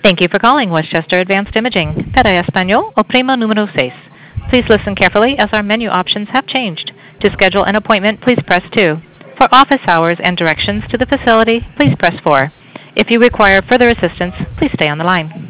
Thank you for calling Westchester Advanced Imaging. Para español, oprima número 6. Please listen carefully as our menu options have changed. To schedule an appointment, please press 2. For office hours and directions to the facility, please press 4. If you require further assistance, please stay on the line.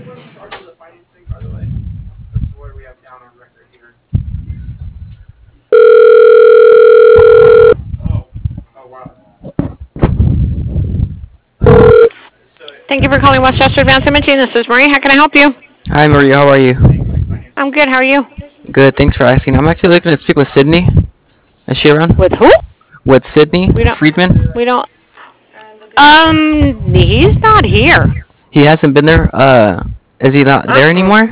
Thank you for calling Westchester Advanced Imaging. This is Marie. How can I help you? Hi, Marie. How are you? I'm good. How are you? Good. Thanks for asking. I'm actually looking to speak with Sydney. Is she around? With who? With Sydney Friedman. We don't. He's not here. He hasn't been there. Is he not there anymore?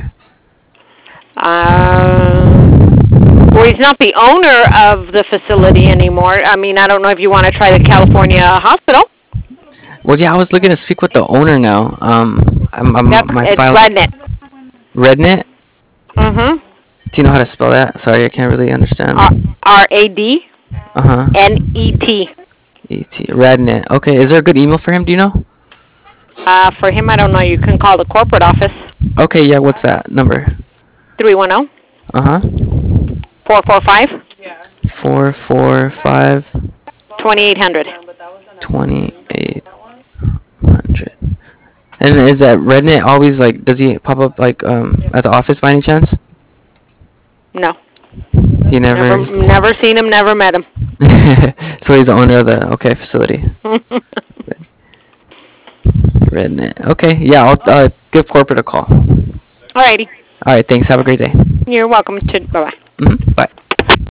Well, he's not the owner of the facility anymore. I mean, I don't know if you want to try the California Hospital. Well, yeah, I was looking to speak with the owner now. It's Rednet. Rednet? Mm-hmm. Do you know how to spell that? Sorry, I can't really understand. RADNET. E.T. Rednet. Okay, is there a good email for him? Do you know? For him, I don't know. You can call the corporate office. Okay, yeah, what's that number? 310. 445. 445. 2800. 2800. And is that Rednet always like? Does he pop up like at the office by any chance? No. He never seen him. Never met him. So he's the owner of the facility. Rednet. Okay, yeah, I'll give corporate a call. Alrighty. All right, thanks. Have a great day. You're welcome to. Bye bye. Bye.